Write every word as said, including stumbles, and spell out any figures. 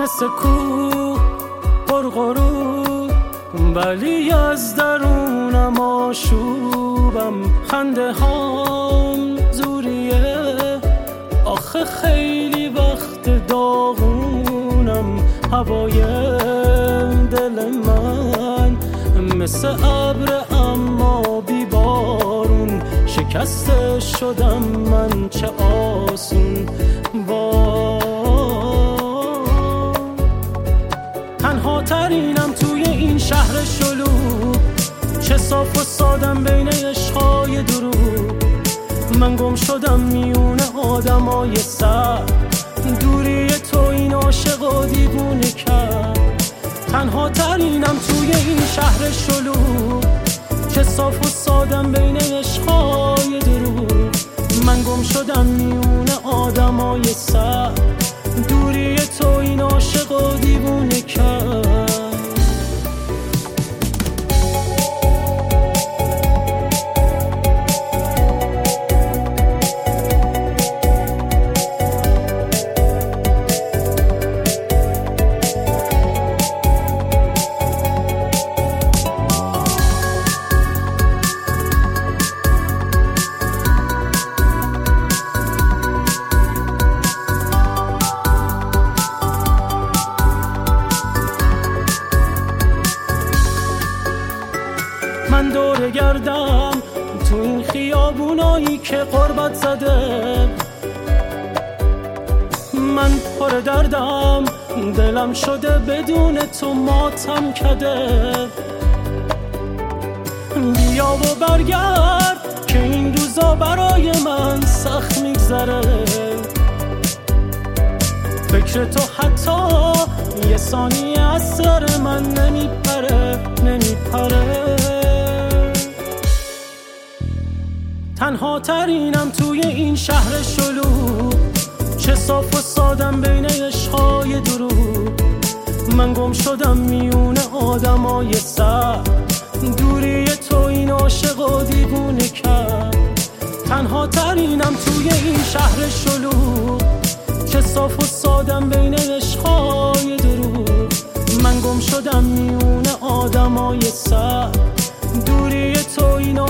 مثل کوه پرغرور، ولی از درونم آشوبم. خنده هام زوریه، آخه خیلی وقت داغونم. هوای دل من مثل ابر اما بی بارون، شکسته شدم من چه آسون. با تنها ترینم توی این شهر شلوغ، چه صاف و سادم بین عشقای دروغ. من گم شدم میون آدمای سر، دوری تو این عاشق و دیوونه کرد. تنها ترینم توی این شهر شلوغ، چه صاف و سادم بین عشقای دروغ. من گم شدم میون آدمای سر، دوری تو این عاشق و دیوونه کرد. من دور گردم تو این خیابونایی که غربت زده. من پر دردم، دلم شده بدون تو ماتم کده. بیا و برگرد که این روزا برای من سخت میگذره. فکر تو حتی یه ثانیه از سر من نمیپره نمیپره. تنها ترینم توی این شهر شلوغ، چه صاف و سادم بین عشقای دروغ. من گم شدم میون آدمای سر، دوری تو این عاشق و دیوونه کرد. تنها ترینم توی این شهر شلوغ، چه صاف و سادم بین عشقای دروغ. من گم شدم میون آدمای سر، دوری تو این